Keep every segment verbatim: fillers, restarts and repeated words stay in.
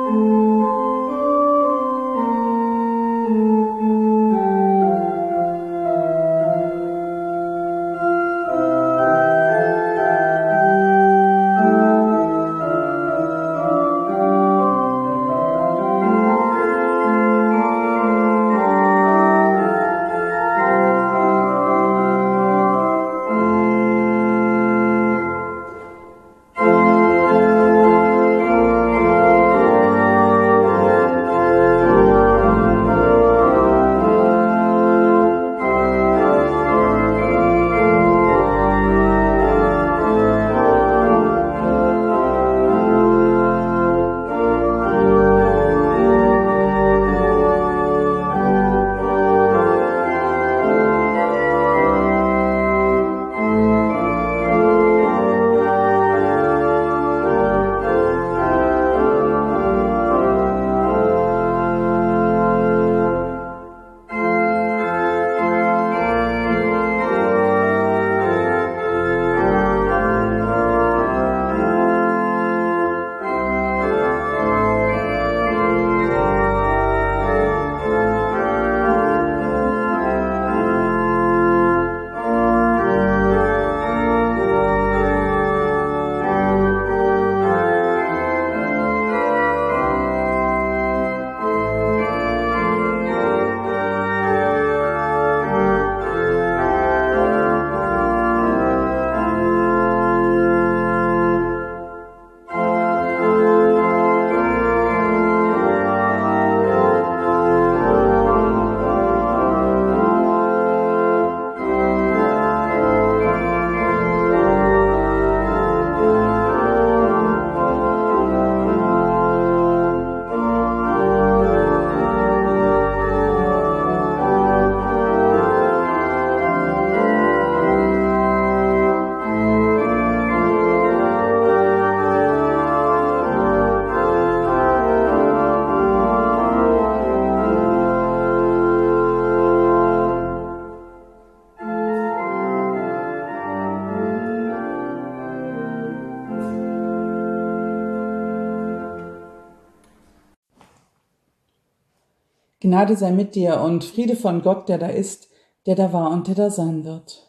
Gnade sei mit dir und Friede von Gott, der da ist, der da war und der da sein wird.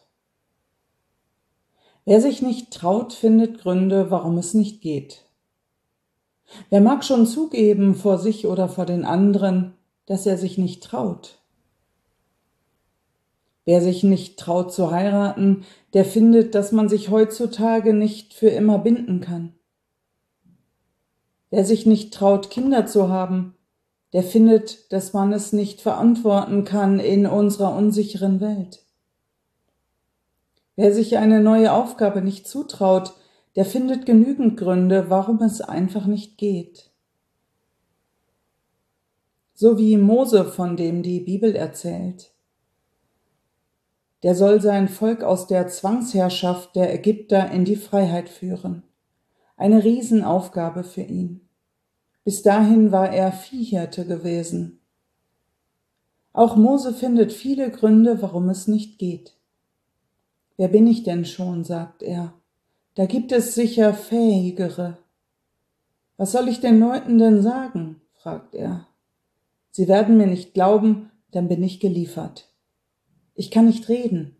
Wer sich nicht traut, findet Gründe, warum es nicht geht. Wer mag schon zugeben, vor sich oder vor den anderen, dass er sich nicht traut? Wer sich nicht traut zu heiraten, der findet, dass man sich heutzutage nicht für immer binden kann. Wer sich nicht traut, Kinder zu haben, der findet, dass man es nicht verantworten kann in unserer unsicheren Welt. Wer sich eine neue Aufgabe nicht zutraut, der findet genügend Gründe, warum es einfach nicht geht. So wie Mose, von dem die Bibel erzählt. Der soll sein Volk aus der Zwangsherrschaft der Ägypter in die Freiheit führen. Eine Riesenaufgabe für ihn. Bis dahin war er Viehhirte gewesen. Auch Mose findet viele Gründe, warum es nicht geht. Wer bin ich denn schon, sagt er. Da gibt es sicher Fähigere. Was soll ich den Leuten denn sagen, fragt er. Sie werden mir nicht glauben, dann bin ich geliefert. Ich kann nicht reden.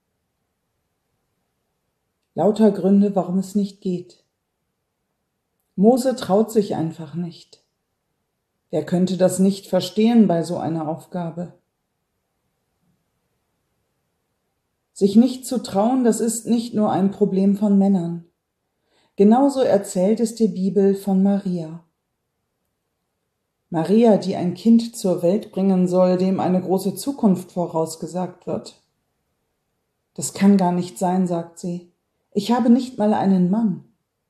Lauter Gründe, warum es nicht geht. Mose traut sich einfach nicht. Wer könnte das nicht verstehen bei so einer Aufgabe? Sich nicht zu trauen, das ist nicht nur ein Problem von Männern. Genauso erzählt es die Bibel von Maria. Maria, die ein Kind zur Welt bringen soll, dem eine große Zukunft vorausgesagt wird. Das kann gar nicht sein, sagt sie. Ich habe nicht mal einen Mann.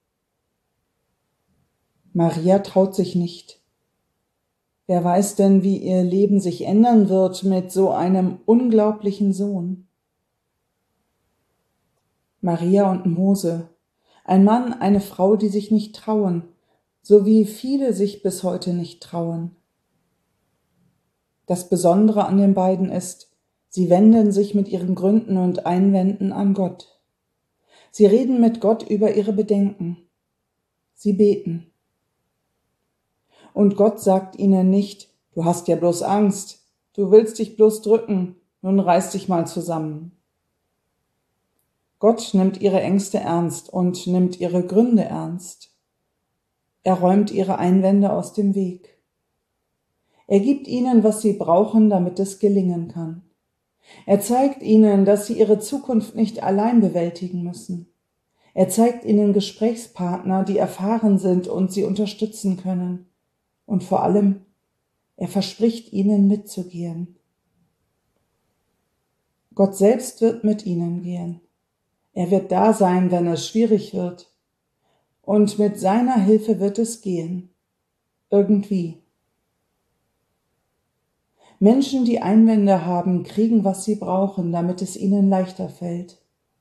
Maria traut sich nicht. Wer weiß denn, wie ihr Leben sich ändern wird mit so einem unglaublichen Sohn? Maria und Mose, ein Mann, eine Frau, die sich nicht trauen, so wie viele sich bis heute nicht trauen. Das Besondere an den beiden ist, sie wenden sich mit ihren Gründen und Einwänden an Gott. Sie reden mit Gott über ihre Bedenken. Sie beten. Und Gott sagt ihnen nicht, du hast ja bloß Angst, du willst dich bloß drücken, nun reiß dich mal zusammen. Gott nimmt ihre Ängste ernst und nimmt ihre Gründe ernst. Er räumt ihre Einwände aus dem Weg. Er gibt ihnen, was sie brauchen, damit es gelingen kann. Er zeigt ihnen, dass sie ihre Zukunft nicht allein bewältigen müssen. Er zeigt ihnen Gesprächspartner, die erfahren sind und sie unterstützen können. Und vor allem, er verspricht ihnen mitzugehen. Gott selbst wird mit ihnen gehen. Er wird da sein, wenn es schwierig wird. Und mit seiner Hilfe wird es gehen. Irgendwie. Menschen, die Einwände haben, kriegen, was sie brauchen, damit es ihnen leichter fällt.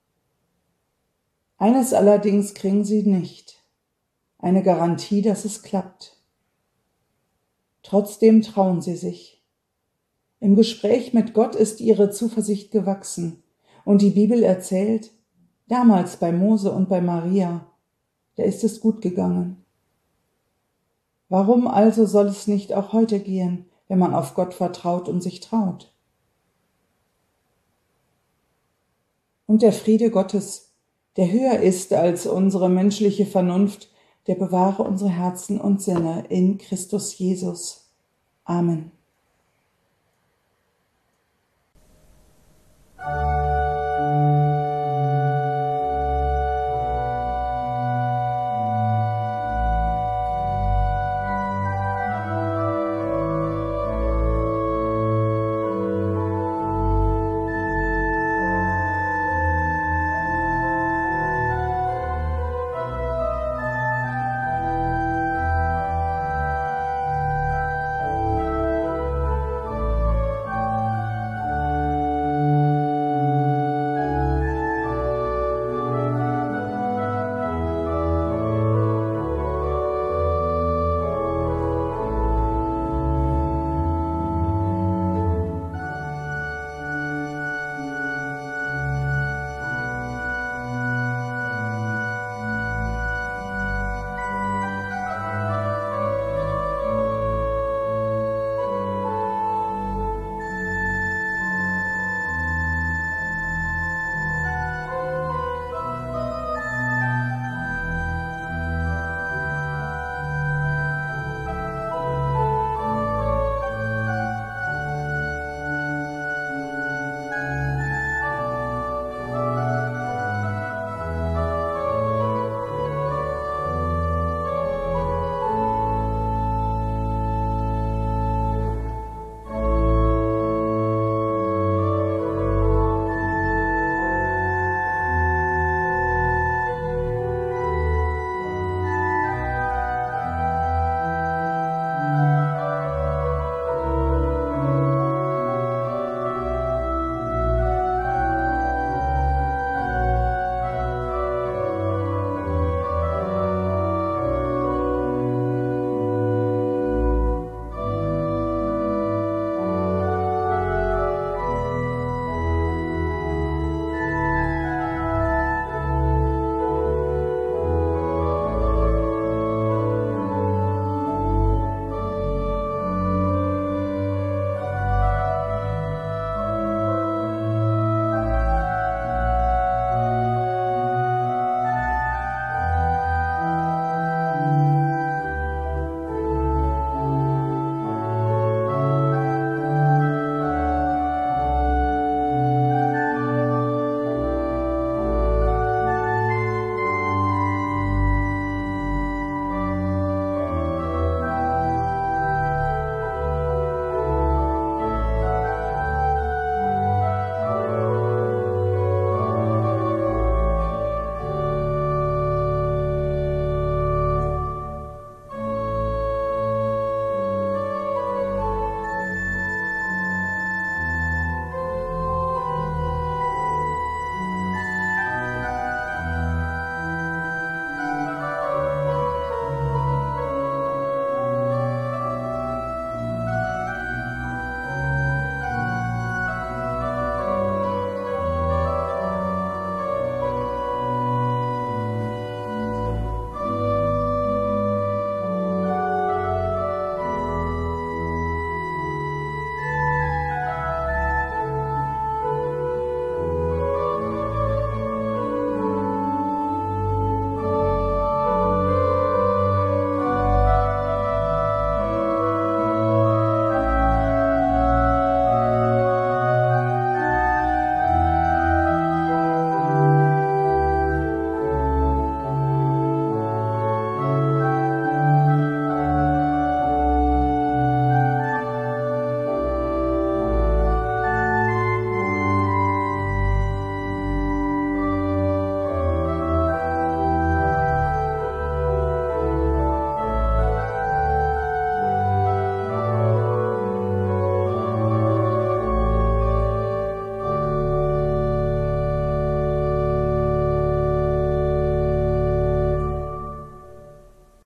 Eines allerdings kriegen sie nicht. Eine Garantie, dass es klappt. Trotzdem trauen sie sich. Im Gespräch mit Gott ist ihre Zuversicht gewachsen. Und die Bibel erzählt, damals bei Mose und bei Maria, da ist es gut gegangen. Warum also soll es nicht auch heute gehen, wenn man auf Gott vertraut und sich traut? Und der Friede Gottes, der höher ist als unsere menschliche Vernunft, der bewahre unsere Herzen und Sinne in Christus Jesus. Amen.